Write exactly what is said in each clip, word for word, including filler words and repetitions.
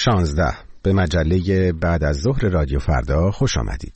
شانزده به مجله بعد از ظهر رادیو فردا خوش آمدید.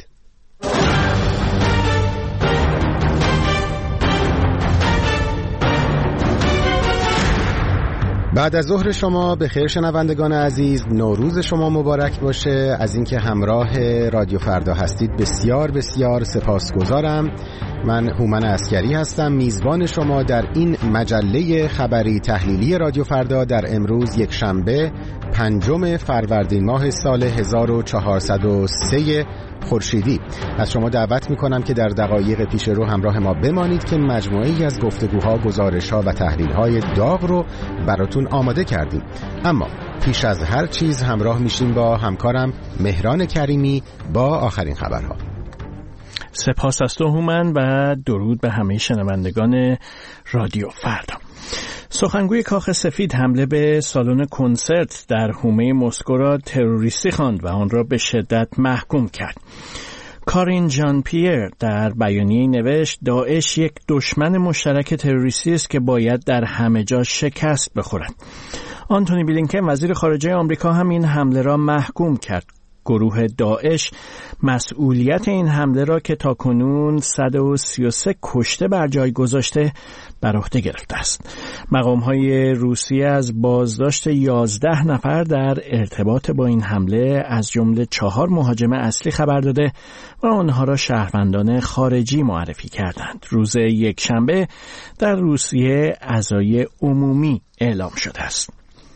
بعد از ظهر شما به خیر شنوندگان عزیز، نوروز شما مبارک باشه. از اینکه همراه رادیو فردا هستید بسیار بسیار سپاسگزارم. من هومن عسکری هستم، میزبان شما در این مجله خبری تحلیلی رادیو فردا در امروز یک شنبه پنجم فروردین ماه سال هزار و چهارصد و سه خورشیدی. از شما دعوت میکنم که در دقایق پیش رو همراه ما بمانید که مجموعه‌ای از گفتگوها، گزارش‌ها و تحلیل‌های داغ رو براتون آماده کردیم. اما پیش از هر چیز همراه میشیم با همکارم مهران کریمی با آخرین خبرها. سپاس از تو هومن و درود به همه شنوندگان رادیو فردا. سخنگوی کاخ سفید حمله به سالن کنسرت در حومه مسکو را تروریستی خواند و آن را به شدت محکوم کرد. کارین ژان پیر در بیانیه‌ای نوشت داعش یک دشمن مشترک تروریستی است که باید در همه جا شکست بخورد. آنتونی بلینکن وزیر خارجه آمریکا هم این حمله را محکوم کرد. گروه داعش مسئولیت این حمله را که تاکنون صد و سی و سه کشته بر جای گذاشته بر عهده گرفته است. مقام‌های روسیه از بازداشت یازده نفر در ارتباط با این حمله از جمله چهار مهاجم اصلی خبر داده و آنها را شهروندان خارجی معرفی کردند. روز یکشنبه در روسیه عزای عمومی اعلام شده است.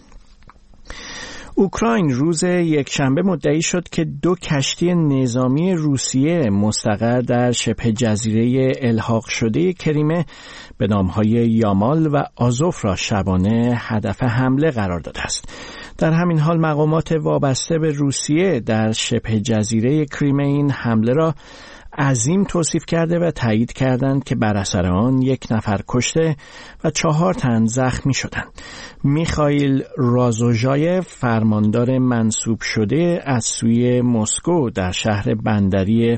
اوکراین روز یکشنبه مدعی شد که دو کشتی نظامی روسیه مستقر در شبه جزیره الحاق شده کریمه به نامهای یامال و آزوف را شبانه هدف حمله قرار داده است. در همین حال مقامات وابسته به روسیه در شبه جزیره کریمه این حمله را عظیم توصیف کرده و تایید کردند که بر اثر آن یک نفر کشته و چهار تن زخمی شدند. میخائیل رازوژایف فرماندار منصوب شده از سوی مسکو در شهر بندری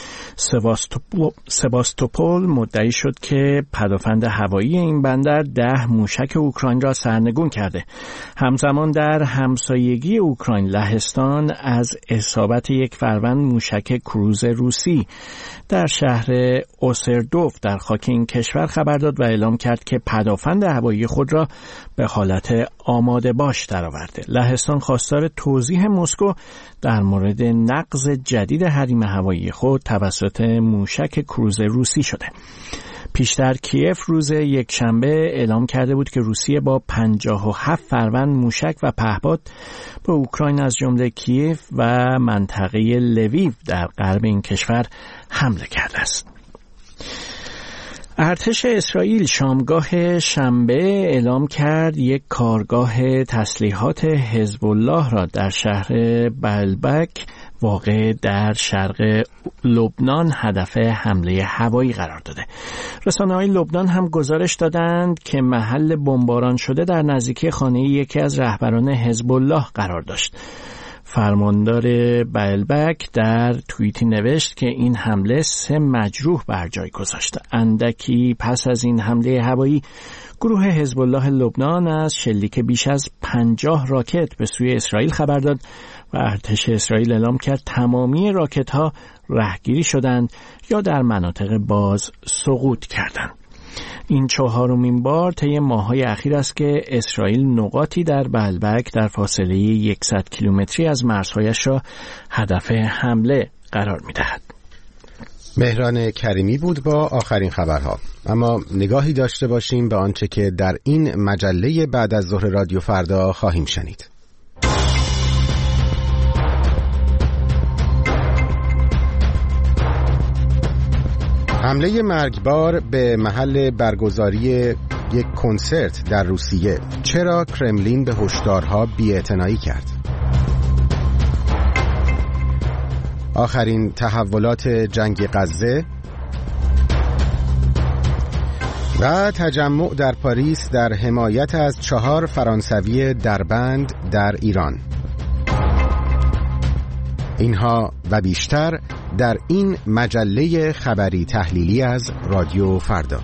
سواستوپول مدعی شد که پدافند هوایی این بندر ده موشک اوکراین را سرنگون کرده. همزمان در همسایگی اوکراین لهستان از اصابت یک فروند موشک کروز روسی در شهر اوسردوف در خاک این کشور خبر داد و اعلام کرد که پدافند هوایی خود را به حالت آماده باش درآورده. لهستان خواستار توضیح مسکو در مورد نقض جدید حریم هوایی خود توسط موشک کروز روسی شده. پیشتر کیف روز یکشنبه اعلام کرده بود که روسیه با پنجاه و هفت فروند موشک و پهپاد به اوکراین از جمله کیف و منطقه لویو در غرب این کشور حمله کرده است. ارتش اسرائیل شامگاه شنبه اعلام کرد یک کارگاه تسلیحات حزب الله را در شهر بلبک واقع در شرق لبنان هدف حمله هوایی قرار داده. رسانه‌های لبنان هم گزارش دادند که محل بمباران شده در نزدیکی خانه یکی از رهبران حزب الله قرار داشت. فرماندار بلبک در توییتی نوشت که این حمله سه مجروح بر جای گذاشته. اندکی پس از این حمله هوایی گروه حزب الله لبنان از شلیک بیش از پنجاه راکت به سوی اسرائیل خبر داد و ارتش اسرائیل اعلام کرد تمامی راکت‌ها رهگیری شدند یا در مناطق باز سقوط کردند. این چهارمین بار طی ماه‌های اخیر است که اسرائیل نقاطی در بلبک در فاصله صد کیلومتری از مرزهایش را هدف حمله قرار می‌دهد. مهران کریمی بود با آخرین خبرها. اما نگاهی داشته باشیم به آنچه که در این مجله بعد از ظهر رادیو فردا خواهیم شنید. حمله مرگبار به محل برگزاری یک کنسرت در روسیه. چرا کرملین به هشدارها بی‌اعتنایی کرد؟ آخرین تحولات جنگ غزه و تجمع در پاریس در حمایت از چهار فرانسوی دربند در ایران. اینها و بیشتر در این مجله خبری تحلیلی از رادیو فردا.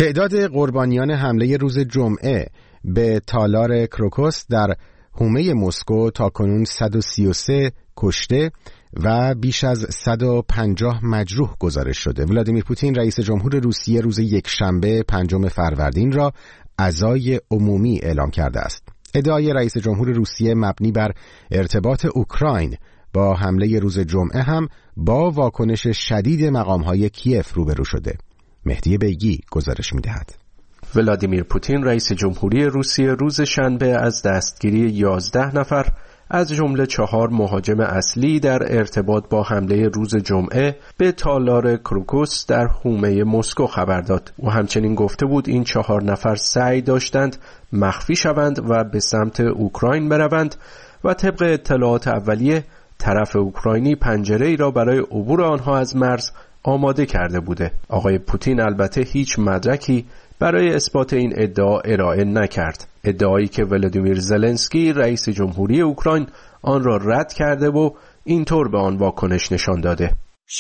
تعداد قربانیان حمله روز جمعه به تالار کروکوس در حومه مسکو تاکنون صد و سی و سه کشته و بیش از صد و پنجاه مجروح گزارش شده. ولادیمیر پوتین رئیس جمهور روسیه روز یکشنبه پنجم فروردین را عزای عمومی اعلام کرده است. ادعای رئیس جمهور روسیه مبنی بر ارتباط اوکراین با حمله روز جمعه هم با واکنش شدید مقام‌های کیف روبرو شده. مهدی بیگی گزارش می‌دهد. ولادیمیر پوتین رئیس جمهوری روسیه روز شنبه از دستگیری یازده نفر از جمله چهار مهاجم اصلی در ارتباط با حمله روز جمعه به تالار کروکوس در حومه مسکو خبر داد. او همچنین گفته بود این چهار نفر سعی داشتند مخفی شوند و به سمت اوکراین بروند و طبق اطلاعات اولیه طرف اوکراینی پنجره‌ای را برای عبور آنها از مرز آماده کرده بوده. آقای پوتین البته هیچ مدرکی برای اثبات این ادعا ارائه نکرد. ادعایی که ولادیمیر زلنسکی رئیس جمهوری اوکراین آن را رد کرده و اینطور به آن واکنش نشان داده.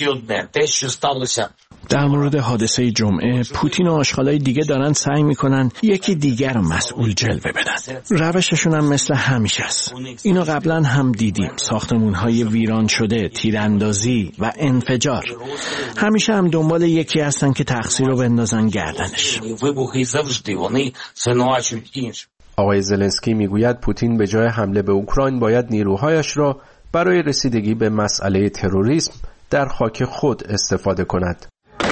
در مورد حادثه جمعه پوتین و آشغالای دیگه دارن سعی میکنن یکی دیگر رو مسئول جلوه بدن. روششون هم مثل همیشه است. اینو قبلا هم دیدیم. ساختمونهای ویران شده، تیراندازی و انفجار. همیشه هم دنبال یکی هستن که تقصیر رو بندازن گردنش. آقای زلنسکی میگوید پوتین به جای حمله به اوکراین باید نیروهایش را برای رسیدگی به مسئله تروریسم در خاک خود استفاده کند.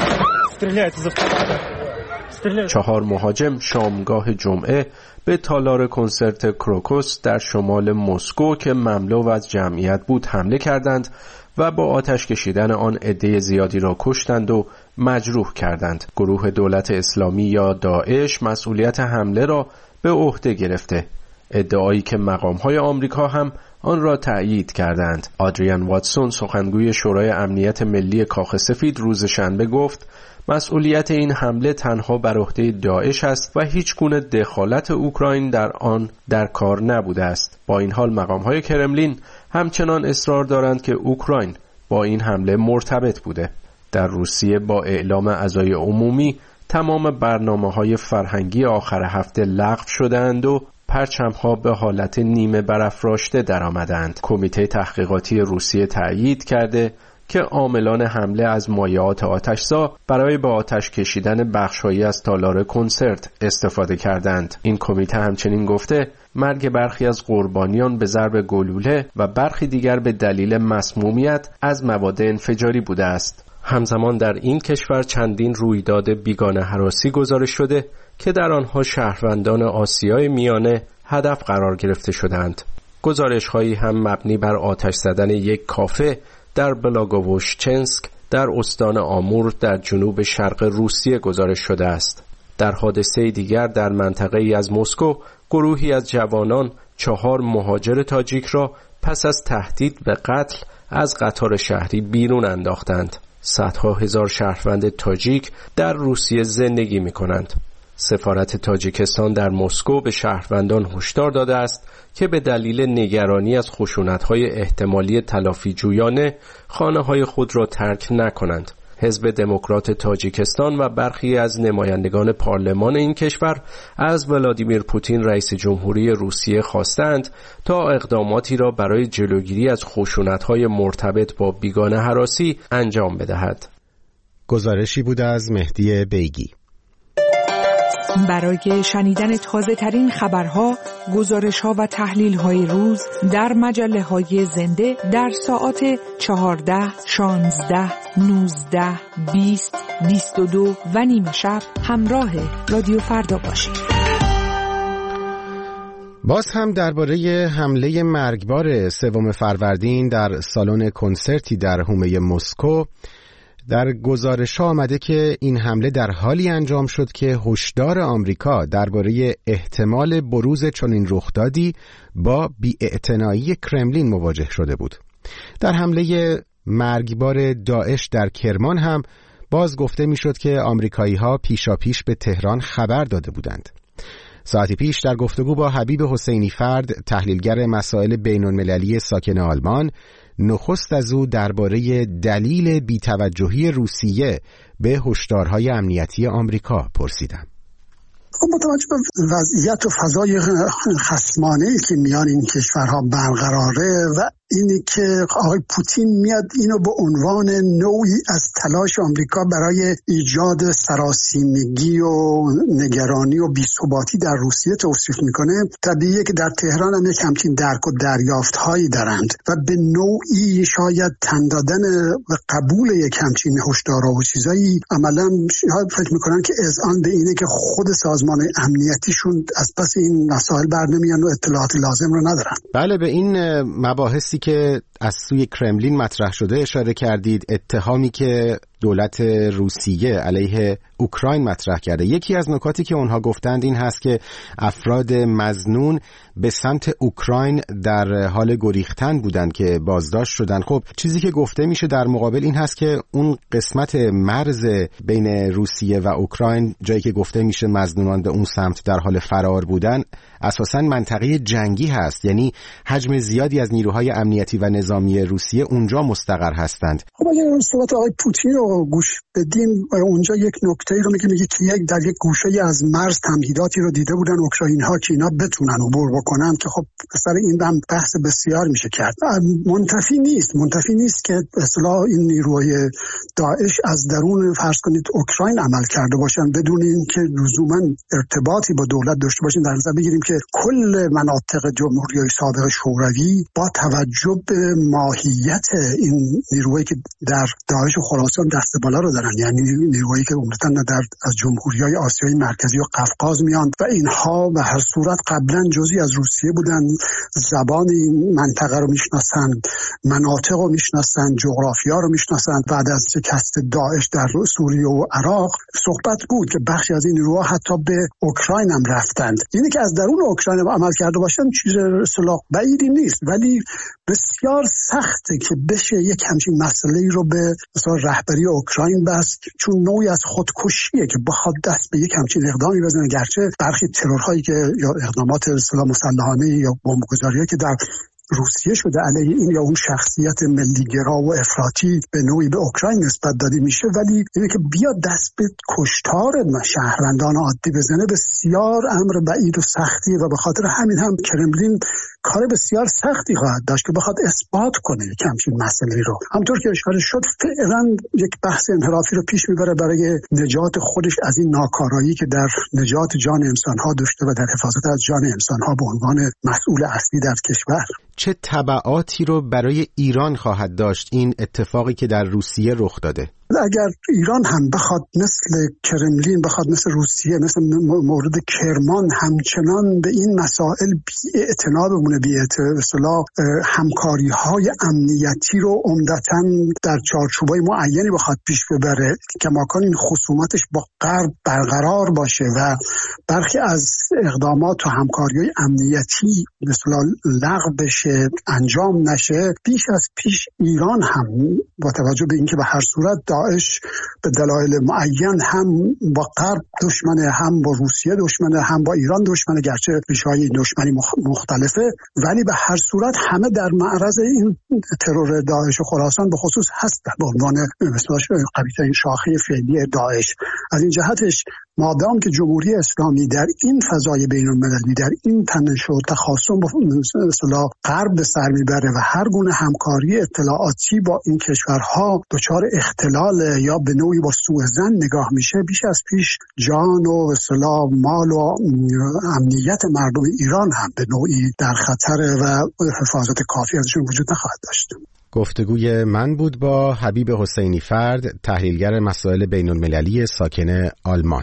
چهار مهاجم شامگاه جمعه به تالار کنسرت کروکوس در شمال مسکو که مملو از جمعیت بود حمله کردند و با آتش کشیدن آن عده زیادی را کشتند و مجروح کردند. گروه دولت اسلامی یا داعش مسئولیت حمله را به عهده گرفته. ادعایی که مقام‌های آمریکا هم آن را تأیید کردند. آدریان واتسون سخنگوی شورای امنیت ملی کاخ سفید روز شنبه گفت مسئولیت این حمله تنها بر عهده داعش است و هیچ گونه دخالت اوکراین در آن در کار نبوده است. با این حال مقام‌های کرملین همچنان اصرار دارند که اوکراین با این حمله مرتبط بوده. در روسیه با اعلام عزای عمومی تمام برنامه‌های فرهنگی آخر هفته لغو شدند و پرچم‌ها به حالت نیمه برافراشته درآمدند. کمیته تحقیقاتی روسیه تأیید کرده که عاملان حمله از مایعات آتش‌زا برای به آتش کشیدن بخش‌هایی از تالار کنسرت استفاده کردند. این کمیته همچنین گفته مرگ برخی از قربانیان به ضرب گلوله و برخی دیگر به دلیل مسمومیت از مواد انفجاری بوده است. همزمان در این کشور چندین رویداد بیگانه هراسی گزارش شده که در آنها شهروندان آسیای میانه هدف قرار گرفته شدند. گزارش‌هایی هم مبنی بر آتش زدن یک کافه در بلاگووشچنسک در استان آمور در جنوب شرق روسیه گزارش شده است. در حادثه دیگر در منطقه‌ای از مسکو گروهی از جوانان چهار مهاجر تاجیک را پس از تهدید به قتل از قطار شهری بیرون انداختند. صدها هزار شهروند تاجیک در روسیه زندگی می‌کنند. سفارت تاجیکستان در مسکو به شهروندان هشدار داده است که به دلیل نگرانی از خشونت‌های احتمالی تلافی جویانه خانه‌های خود را ترک نکنند. حزب دموکرات تاجیکستان و برخی از نمایندگان پارلمان این کشور از ولادیمیر پوتین رئیس جمهوری روسیه خواستند تا اقداماتی را برای جلوگیری از خشونت‌های مرتبط با بیگانه هراسی انجام بدهد. گزارشی بود از مهدی بیگی. برای شنیدن تازه ترین خبرها، گزارش‌ها و تحلیل‌های روز در مجله‌های زنده در ساعات چهارده، شانزده، نوزده، بیست، بیست و دو و نیمه شب همراه رادیو فردا باشید. باز هم درباره حمله مرگبار سوم فروردین در سالن کنسرتی در حومه مسکو در گزارش آمده که این حمله در حالی انجام شد که هشدار آمریکا درباره احتمال بروز چنین رخدادی با بی‌اعتنایی کرملین مواجه شده بود. در حمله مرگبار داعش در کرمان هم باز گفته میشد که آمریکایی‌ها پیشاپیش به تهران خبر داده بودند. ساعتی پیش در گفتگو با حبیب حسینی فرد، تحلیلگر مسائل بین‌المللی ساکن آلمان، نخست از او درباره دلیل بی‌توجهی روسیه به هشدارهای امنیتی آمریکا پرسیدم. خب با توجه به وضعیت و فضای خصمانه‌ای که میان این کشورها برقراره و اینی که آقای پوتین میاد اینو به عنوان نوعی از تلاش آمریکا برای ایجاد سراسیمگی و نگرانی و بی‌ثباتی در روسیه توصیف میکنه، طبیعیه که در تهران هم یک همچین درک و دریافت‌هایی دارند و به نوعی شاید تن دادن و قبول یک همچین هشدارها و چیزایی عملاً شاید فکر میکنن که اذعان به اینه که خود سازمان امنیتیشون از پس این مسائل برنمیان و اطلاعات لازم رو ندارن. بله، به این مباحثی که از سوی کرملین مطرح شده اشاره کردید، اتهامی که دولت روسیه علیه اوکراین مطرح کرده. یکی از نکاتی که اونها گفتند این هست که افراد مظنون به سمت اوکراین در حال گریختن بودند که بازداشت شدند. خب چیزی که گفته میشه در مقابل این هست که اون قسمت مرز بین روسیه و اوکراین، جایی که گفته میشه مظنونان به اون سمت در حال فرار بودن، اساساً منطقه جنگی هست، یعنی حجم زیادی از نیروهای امنیتی و نظامی روسیه اونجا مستقر هستند. خب اگه صحبت آقای پوتین رو گوش بدیم، اونجا یک نکته رو میگه میگه که یک در یک گوشه از مرز تمهیداتی رو دیده بودن اوکراینی‌ها که اینا بتونن عبور بکنن، که خب سر این هم بحث بسیار میشه کرد. منتفی نیست منتفی نیست که اصطلاح این نیروهای داعش از درون فرض کنید اوکراین عمل کرده باشن بدون اینکه لزوما ارتباطی با دولت داشته باشن. در نظر بگیریم که کل مناطق جمهوری‌های سابق شوروی با توجه به ماهیت این نیروهایی که در داعش و خراسان دست بالا رو دارن، یعنی نیروهایی که عمدتاً در از جمهوری‌های آسیای مرکزی و قفقاز میان و اینها به هر صورت قبلا جزئی از روسیه بودن، زبان این منطقه رو میشناسن، مناطق رو میشناسن، جغرافیا رو میشناسن. بعد از شکست داعش در سوریه و عراق صحبت بود که بخشی از این نیروها حتی به اوکراین هم رفتند. اینی که از درون اوکراین عمل کرده باشن چیز اصطلاح بعیدی نیست، ولی بسیار سخته که بشه یک همچین مسئله‌ای رو به مثلا رهبری اوکراین بست، چون نوعی از خودکشیه که بخواد دست به یک همچین اقدامی بزنه. گرچه برخی ترورهایی که یا اقدامات اصطلاح مسلحانه یا بمبگذاری‌هایی که در روسیه شده علیه این یا اون شخصیت ملیگرا و افراطی به نوعی به اوکراین نسبت داده میشه، ولی اینه که بیا دست به کشتار شهروندان عادی بزنه بسیار امر بعید و سختیه و به خاطر همین هم کرملین کار بسیار سختی خواهد داشت که بخواد اثبات کنه یک همچین مسئله رو. همطور که اشاره شد فعلا یک بحث انحرافی رو پیش میبره برای نجات خودش از این ناکارایی که در نجات جان انسانها داشته و در حفاظت از جان انسانها به عنوان مسئول اصلی در کشور. چه تبعاتی رو برای ایران خواهد داشت این اتفاقی که در روسیه رخ داده؟ اگر ایران هم بخواد مثل کرملین، بخواد مثل روسیه، مثل مورد کرمان همچنان به این مسائل بی‌اعتنا بمونه، بی‌اصطلاح همکاری های امنیتی رو عمدتاً در چارچوبای معینی بخواد پیش ببره که ماکان این خصومتش با غرب برقرار باشه و برخی از اقدامات و همکاری‌های امنیتی مثلا لغو بشه، انجام نشه، بیش از پیش ایران هم با توجه به اینکه به هر صورت داعش به دلایل معین هم با غرب دشمنه، هم با روسیه دشمنه، هم با ایران دشمنه، گرچه ریشه‌های این دشمنی مختلفه، ولی به هر صورت همه در معرض این ترور داعش و خراسان به خصوص هستن به عنوان مثلا قوی‌ترین شاخه فعلی داعش. از این جهتش مادام که جمهوری اسلامی در این فضای بین‌المللی، در این تنش و تخاصم با اصطلاح غرب به سر میبره و هر گونه همکاری اطلاعاتی با این کشورها دچار اختلال یا به نوعی با سوء ظن نگاه میشه، بیش از پیش جان و اصطلاح مال و امنیت مردم ایران هم به نوعی در خطر و حفاظت کافی ازشون وجود نخواهد داشت. گفتگوی من بود با حبیب حسینی فرد، تحلیلگر مسائل بین‌المللی ساکن آلمان.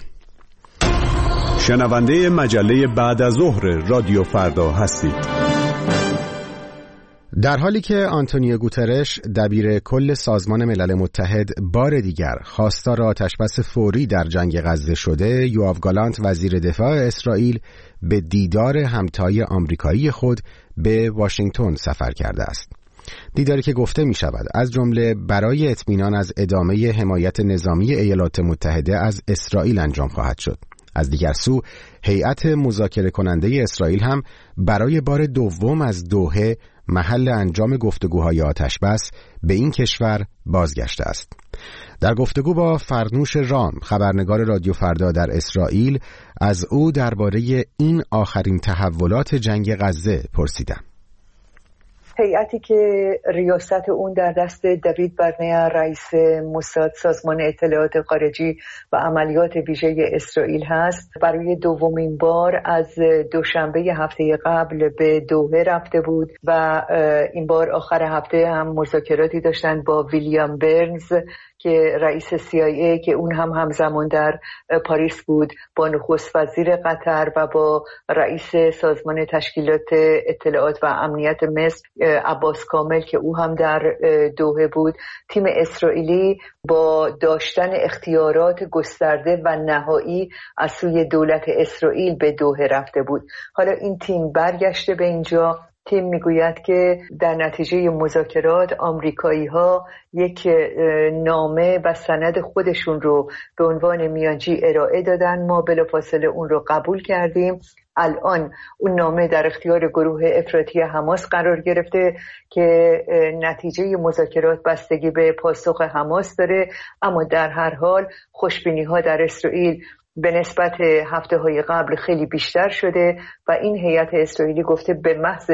شنونده مجله بعد از ظهر رادیو فردا هستید. در حالی که آنتونیو گوترش دبیر کل سازمان ملل متحد بار دیگر خواستار آتشبس فوری در جنگ غزه شده، یوآو گالانت وزیر دفاع اسرائیل به دیدار همتای آمریکایی خود به واشنگتن سفر کرده است. دیداری که گفته می شود از جمله برای اطمینان از ادامه حمایت نظامی ایالات متحده از اسرائیل انجام خواهد شد. از دیگر سو هیئت مذاکره کننده اسرائیل هم برای بار دوم از دوحه محل انجام گفتگوهای آتشبس به این کشور بازگشته است. در گفتگو با فرنوش رام، خبرنگار رادیو فردا در اسرائیل، از او درباره این آخرین تحولات جنگ غزه پرسیدم. هیئتی که ریاست اون در دست دوید برنیا، رئیس موساد، سازمان اطلاعات خارجی و عملیات ویژه اسرائیل هست، برای دومین بار از دوشنبه هفته قبل به دوحه رفته بود و این بار آخر هفته هم مذاکراتی داشتن با ویلیام برنز که رئیس سی آی ای که اون هم همزمان در پاریس بود، با نخست وزیر قطر و با رئیس سازمان تشکیلات اطلاعات و امنیت مصر عباس کامل که او هم در دوحه بود. تیم اسرائیلی با داشتن اختیارات گسترده و نهایی از سوی دولت اسرائیل به دوحه رفته بود. حالا این تیم برگشته به اینجا. تیم میگوید که در نتیجه مذاکرات آمریکایی ها یک نامه و سند خودشون رو به عنوان میانجی ارائه دادن. ما بلافاصله اون رو قبول کردیم. الان اون نامه در اختیار گروه افراطی حماس قرار گرفته که نتیجه مذاکرات بستگی به پاسخ حماس داره، اما در هر حال خوشبینی ها در اسرائیل به نسبت هفته های قبل خیلی بیشتر شده و این هیئت اسرائیلی گفته به محض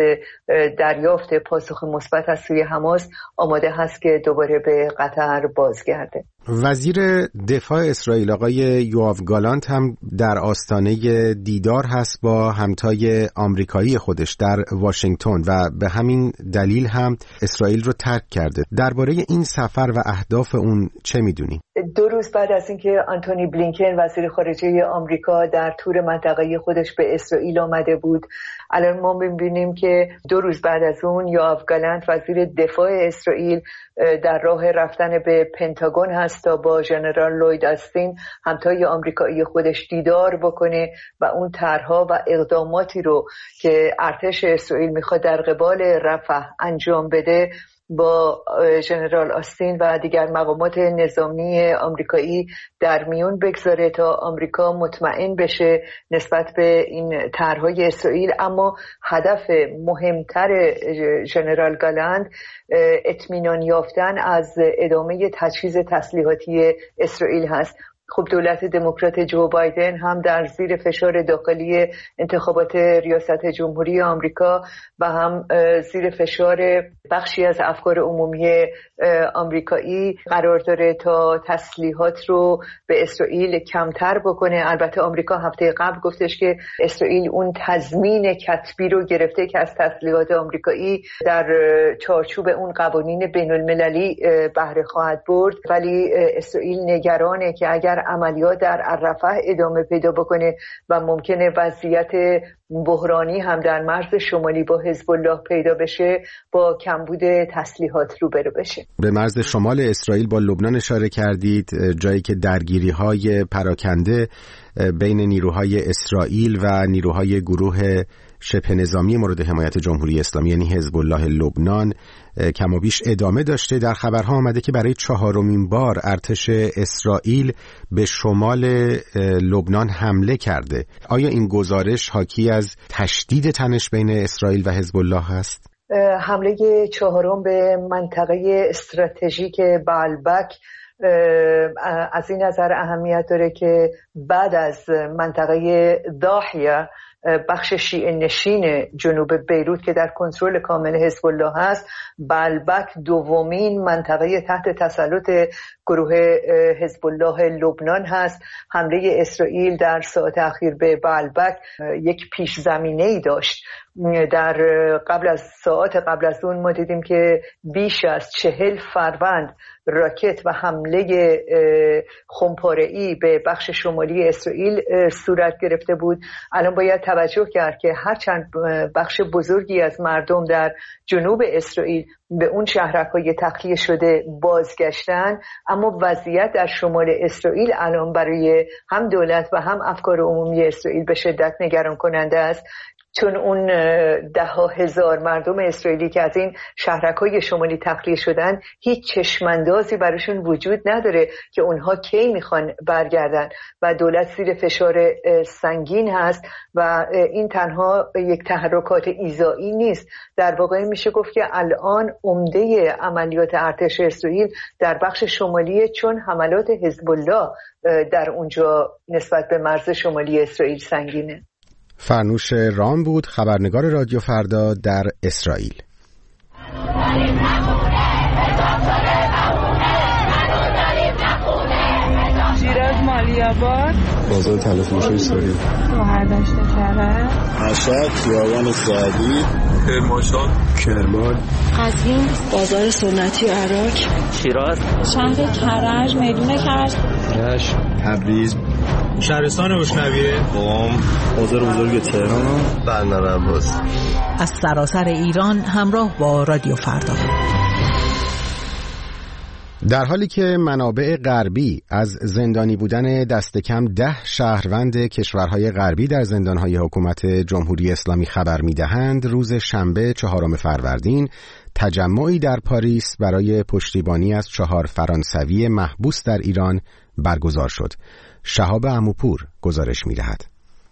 دریافت پاسخ مثبت از سوی حماس آماده هست که دوباره به قطر بازگرده. وزیر دفاع اسرائیل آقای یوآو گالانت هم در آستانه دیدار هست با همتای آمریکایی خودش در واشنگتن و به همین دلیل هم اسرائیل رو ترک کرده. درباره این سفر و اهداف اون چه میدونی؟ دو روز بعد از اینکه آنتونی بلینکن وزیر خارجه آمریکا در تور منطقه‌ای خودش به اسرائیل آمده بود، الان ما می‌بینیم که دو روز بعد از اون یوآو گالانت وزیر دفاع اسرائیل در راه رفتن به پنتاگون هست تا با ژنرال لوید استین همتای آمریکایی خودش دیدار بکنه و اون طرح‌ها و اقداماتی رو که ارتش اسرائیل میخواد در قبال رفح انجام بده با ژنرال آستین و دیگر مقامات نظامی آمریکایی در میون بگذاره تا آمریکا مطمئن بشه نسبت به این طرح‌های اسرائیل. اما هدف مهمتر ژنرال گالانت اطمینان یافتن از ادامه تجهیز تسلیحاتی اسرائیل هست. خب دولت دموکرات جو بایدن هم در زیر فشار داخلی انتخابات ریاست جمهوری آمریکا و هم زیر فشار بخشی از افکار عمومی آمریکایی قرار داره تا تسلیحات رو به اسرائیل کمتر بکنه. البته آمریکا هفته قبل گفتش که اسرائیل اون تضمین کتبی رو گرفته که از تسلیحات آمریکایی در چارچوب اون قوانین بین المللی بهره خواهد برد، ولی اسرائیل نگرانه که اگر عملیات در رفح ادامه پیدا بکنه و ممکنه وضعیت بحرانی هم در مرز شمالی با حزب الله پیدا بشه، با کمبود تسلیحات روبرو بشه. به مرز شمال اسرائیل با لبنان اشاره کردید، جایی که درگیری‌های پراکنده بین نیروهای اسرائیل و نیروهای گروه شبه نظامی مورد حمایت جمهوری اسلامی یعنی حزب الله لبنان کم و بیش ادامه داشته. در خبرها آمده که برای چهارمین بار ارتش اسرائیل به شمال لبنان حمله کرده. آیا این گزارش حاکی از تشدید تنش بین اسرائیل و حزب الله هست؟ حمله چهارم به منطقه استراتژیک بعلبک از این نظر اهمیت داره که بعد از منطقه ضاحیه، بخش شیعه نشین جنوب بیروت که در کنترل کامل حزب الله هست، بعلبک دومین منطقه تحت تسلط گروه حزب الله لبنان هست. حمله اسرائیل در ساعت اخیر به بعلبک یک پیش زمینه‌ای داشت. در قبل از ساعت قبل از اون ما دیدیم که بیش از چهل فروند راکت و حمله خمپاره‌ای به بخش شمالی اسرائیل صورت گرفته بود. الان باید توجه کرد که هرچند بخش بزرگی از مردم در جنوب اسرائیل به اون شهرک‌های تخلیه شده بازگشتن، اما وضعیت در شمال اسرائیل الان برای هم دولت و هم افکار عمومی اسرائیل به شدت نگران کننده است. چون اون ده ها هزار مردم اسرائیلی که از این شهرک‌های شمالی تخلیه شدن هیچ چشماندازی براشون وجود نداره که اونها کی میخوان برگردن و دولت زیر فشار سنگین هست و این تنها یک تحرکات ایذایی نیست. در واقع میشه گفت که الان عمده عملیات ارتش اسرائیل در بخش شمالی، چون حملات حزب الله در اونجا نسبت به مرز شمالی اسرائیل سنگینه. فرنوش رام بود، خبرنگار رادیو فردا در اسرائیل. شیراز مالی‌آباد، بازار تلفروش اسرائیل، شهردشت کرج، مشهد، خیابان سعدی، کرمانشاه، کرمان، قزوین، بازار سنتی عراق، شیراز، شهر کرج، میدون کرج، رشت، تبریز، شهرستان روشنویه، قم، بازار بزرگ تهران، بندر عباس. از سراسر ایران همراه با رادیو فردا. در حالی که منابع غربی از زندانی بودن دست کم ده شهروند کشورهای غربی در زندانهای حکومت جمهوری اسلامی خبر می‌دهند، روز شنبه چهارم فروردین تجمعی در پاریس برای پشتیبانی از چهار فرانسوی محبوس در ایران برگزار شد. شهاب عموپور گزارش می‌دهد.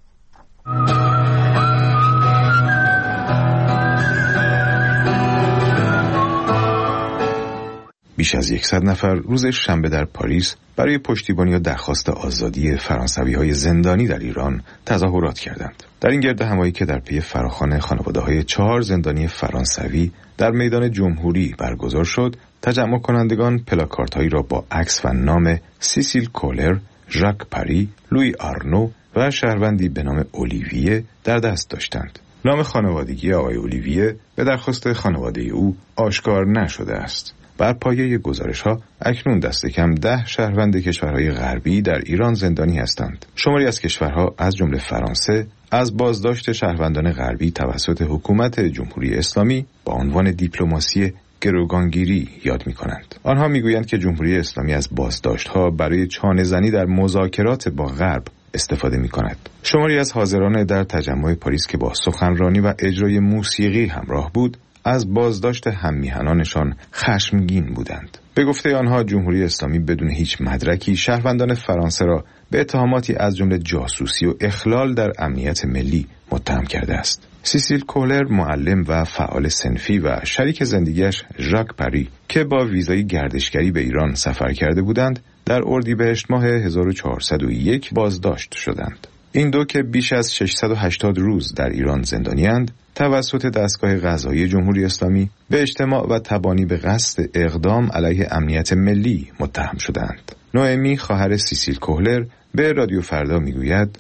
بیش از صد نفر روز شنبه در پاریس برای پشتیبانی و درخواست آزادی فرانسوی‌های زندانی در ایران تظاهرات کردند. در این گرد همایی که در پی فراخوان خانواده‌های چهار زندانی فرانسوی در میدان جمهوری برگزار شد، تجمع کنندگان پلاکاردهایی را با عکس و نام سیسیل کولر، ژاک پری، لوی آرنو و شهروندی به نام اولیویه در دست داشتند. نام خانوادگی آقای اولیویه به درخواست خانواده او آشکار نشده است. بر پایه گزارش‌ها اکنون دست کم ده شهروند کشورهای غربی در ایران زندانی هستند. شماری از کشورها از جمله فرانسه از بازداشت شهروندان غربی توسط حکومت جمهوری اسلامی با عنوان دیپلماسی گروگانگیری یاد می‌کنند. آنها می‌گویند که جمهوری اسلامی از بازداشت‌ها برای چانه‌زنی در مذاکرات با غرب استفاده می‌کند. شماری از حاضران در تجمع پاریس که با سخنرانی و اجرای موسیقی همراه بود، از بازداشت هممیهنانشان خشمگین بودند. به گفته آنها جمهوری اسلامی بدون هیچ مدرکی شهروندان فرانسه را به اتهاماتی از جمله جاسوسی و اخلال در امنیت ملی متهم کرده است. سیسیل کولر، معلم و فعال صنفی و شریک زندگیش ژاک پری که با ویزای گردشگری به ایران سفر کرده بودند، در اردیبهشت ماه هزار و چهارصد و یک بازداشت شدند. این دو که بیش از ششصد و هشتاد روز در ایران زندانی‌اند، توسط دستگاه قضایی جمهوری اسلامی به اجتماع و تبانی به قصد اقدام علیه امنیت ملی متهم شدند. نوئمی، خواهر سیسیل کولر، به رادیو فردا میگوید: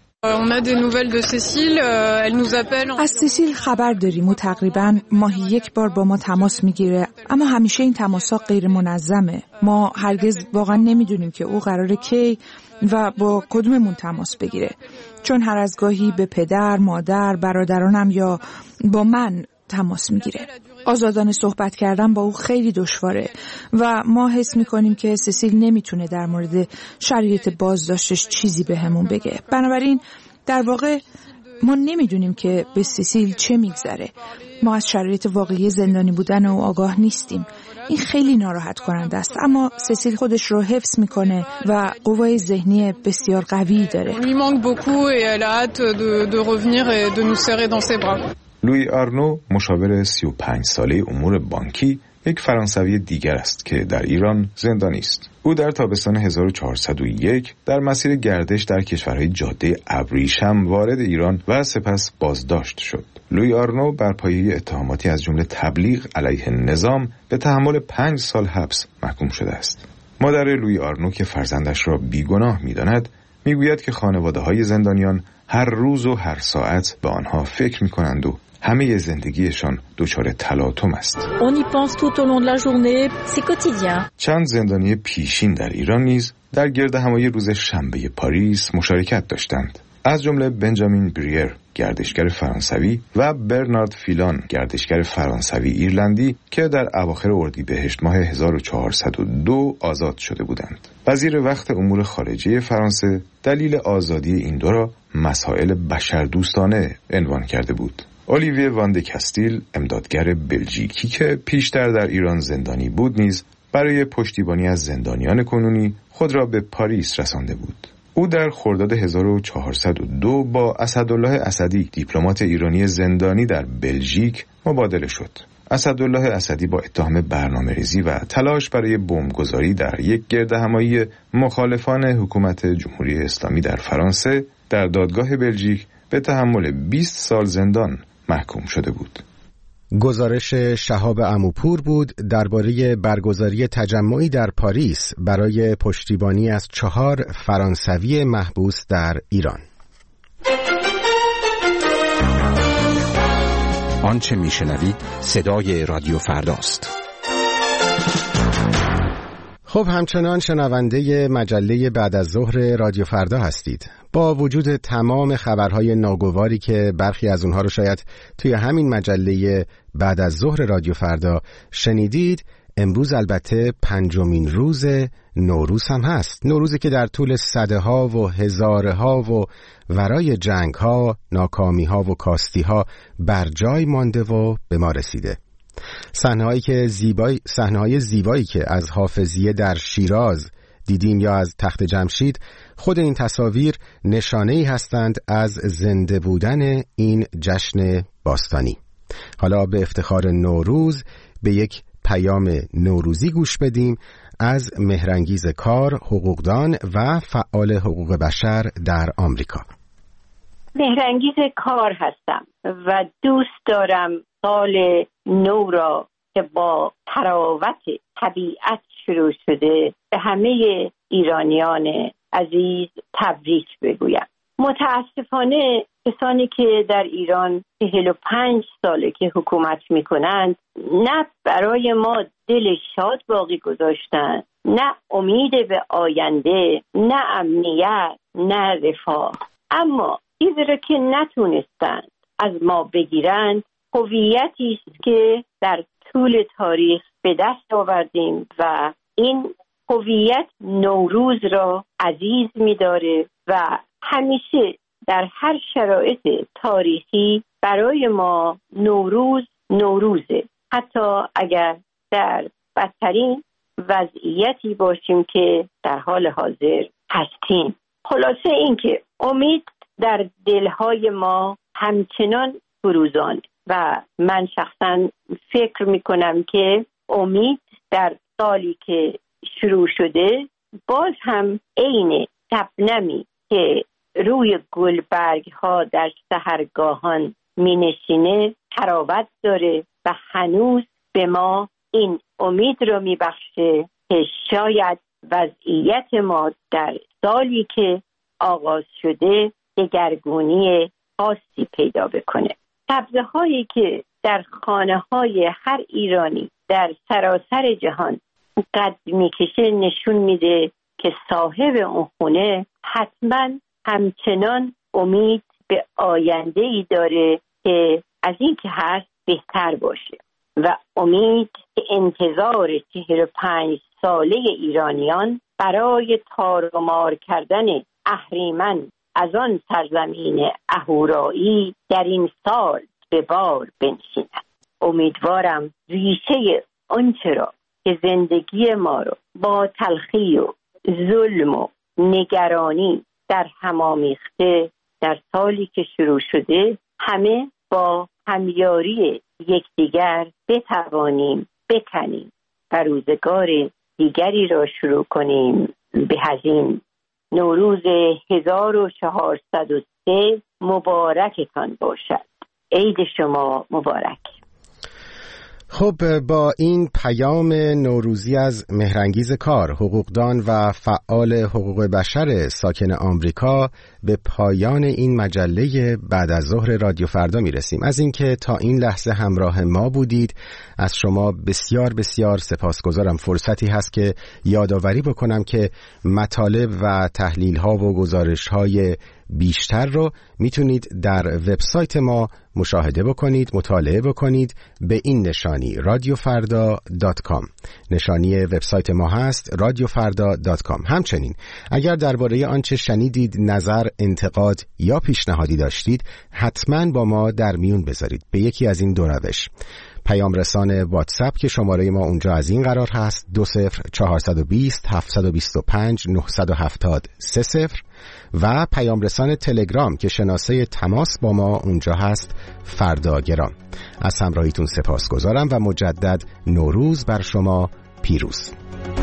از سیسیل خبر داریم و تقریباً ماهی یک بار با ما تماس میگیره، اما همیشه این تماس‌ها غیر منظمه. ما هرگز واقعا نمیدونیم که او قراره کی و با کدوممون تماس بگیره، چون هر از گاهی به پدر، مادر، برادرانم یا با من تماس میگیره. آزادانه صحبت کردن با او خیلی دشواره و ما حس میکنیم که سیسیل نمیتونه در مورد شرایط بازداشتش چیزی به همون بگه. بنابراین در واقع ما نمیدونیم که به سیسیل چه میگذره. ما از شرایط واقعی زندانی بودن او آگاه نیستیم. این خیلی ناراحت کننده است، اما سیسیل خودش رو حفظ میکنه و قوای ذهنی بسیار قوی داره. لوی آرنو، مشاور سی و پنج ساله امور بانکی، یک فرانسوی دیگر است که در ایران زندانی است. او در تابستان هزار و چهارصد و یک در مسیر گردش در کشورهای جاده ابریشم وارد ایران و سپس بازداشت شد. لوی آرنو بر پایه اتهاماتی از جمله تبلیغ علیه نظام به تحمل پنج سال حبس محکوم شده است. مادر لوی آرنو که فرزندش را بیگناه می‌داند، میگوید که خانواده‌های زندانیان هر روز و هر ساعت به آنها فکر می‌کنند و همه زندگیشان دچار تلاطم است. چند زندانی پیشین در ایران نیز در گرد همایی روز شنبه پاریس مشارکت داشتند. از جمله بنجامین بریر، گردشگر فرانسوی، و برنارد فیلان، گردشگر فرانسوی ایرلندی که در اواخر اردیبهشت ماه هزار و چهارصد و دو آزاد شده بودند. وزیر وقت امور خارجه فرانسه دلیل آزادی این دو را مسائل بشردوستانه عنوان کرده بود. اولیویه وان د کاستیل، امدادگر بلژیکی که پیشتر در ایران زندانی بود، نیز برای پشتیبانی از زندانیان کنونی خود را به پاریس رسانده بود. او در خرداد هزار و چهارصد و دو با اسدالله اسدی، دیپلمات ایرانی زندانی در بلژیک، مبادله شد. اسدالله اسدی با اتهام برنامه‌ریزی و تلاش برای بمبگذاری در یک گردهمایی مخالفان حکومت جمهوری اسلامی در فرانسه در دادگاه بلژیک به تحمل بیست سال زندان محکوم شده بود. گزارش شهاب عموپور بود درباره برگزاری تجمعی در پاریس برای پشتیبانی از چهار فرانسوی محبوس در ایران. آنچه میشنوید صدای رادیو فرداست. خب همچنان شنونده مجله بعد از ظهر رادیو فردا هستید. با وجود تمام خبرهای ناگواری که برخی از اونها رو شاید توی همین مجله بعد از ظهر رادیو فردا شنیدید، امروز البته پنجمین روز نوروز هم هست. نوروزی که در طول صده ها و هزاره ها و ورای جنگ ها، ناکامی ها و کاستی ها بر جای مانده و به ما رسیده. صحنه‌هایی که زیبایی صحنه‌های زیبایی که از حافظیه در شیراز دیدیم یا از تخت جمشید، خود این تصاویر نشانه‌ای هستند از زنده بودن این جشن باستانی. حالا به افتخار نوروز به یک پیام نوروزی گوش بدیم از مهرانگیز کار، حقوقدان و فعال حقوق بشر در آمریکا. مهرانگیز کار هستم و دوست دارم سال نو را که با تراوت طبیعت شروع شده به همه ایرانیان عزیز تبریک بگویم. متاسفانه کسانی که در ایران چهل و پنج ساله که حکومت میکنند نه برای ما دل شاد باقی گذاشتند، نه امید به آینده، نه امنیت، نه رفاه. اما چیزی را که نتونستند از ما بگیرند هویتی است که در طول تاریخ به دست آوردیم و این هویت نوروز را عزیز می‌داره و همیشه در هر شرایط تاریخی برای ما نوروز نوروزه، حتی اگر در بدترین وضعیتی باشیم که در حال حاضر هستیم. خلاصه این که امید در دلهای ما همچنان فروزان و من شخصا فکر میکنم که امید در سالی که شروع شده باز هم عین شبنمی که روی گلبرگ ها در سحرگاهان می نشینه تراوت داره و هنوز به ما این امید رو می بخشه که شاید وضعیت ما در سالی که آغاز شده دگرگونی خاصی پیدا بکنه. سبزه هایی که در خانه های هر ایرانی در سراسر جهان قد میکشه نشون میده که صاحب اون خونه حتما همچنان امید به آینده ای داره که از این که هست بهتر باشه و امید که انتظار چهل و پنج ساله ایرانیان برای تار و مار کردن اهریمن از آن سرزمین اهورایی در این سال به بار بنشیند. امیدوارم ریشه آنچه را که زندگی ما را با تلخی و ظلم و نگرانی در هم آمیخته در سالی که شروع شده همه با همیاری یکدیگر بتوانیم بکنیم و روزگار دیگری را شروع کنیم به هزین. نوروز هزار و چهارصد و سه مبارکتان باشد. عید شما مبارک. خب با این پیام نوروزی از مهرانگیز کار، حقوقدان و فعال حقوق بشر ساکن آمریکا به پایان این مجله بعد از ظهر رادیو فردا میرسیم. از اینکه تا این لحظه همراه ما بودید از شما بسیار بسیار سپاسگزارم. فرصتی هست که یادآوری بکنم که مطالب و تحلیل ها و گزارش های بیشتر رو میتونید در وبسایت ما مشاهده بکنید، مطالعه بکنید به این نشانی رادیو فردا دات کام. نشانی وبسایت ما هست رادیو فردا دات کام. همچنین اگر درباره آنچه شنیدید نظر، انتقاد یا پیشنهادی داشتید حتما با ما در میون بذارید به یکی از این دو روش: پیام رسان واتساپ که شماره ما اونجا از این قرار هست دو صفر چهارصد و بیست هفتصد و بیست و پنج نهصد و هفتاد سه صفر، و پیام رسان تلگرام که شناسه تماس با ما اونجا هست فرداگرام. از همراهیتون سپاسگزارم و مجدد نوروز بر شما پیروز.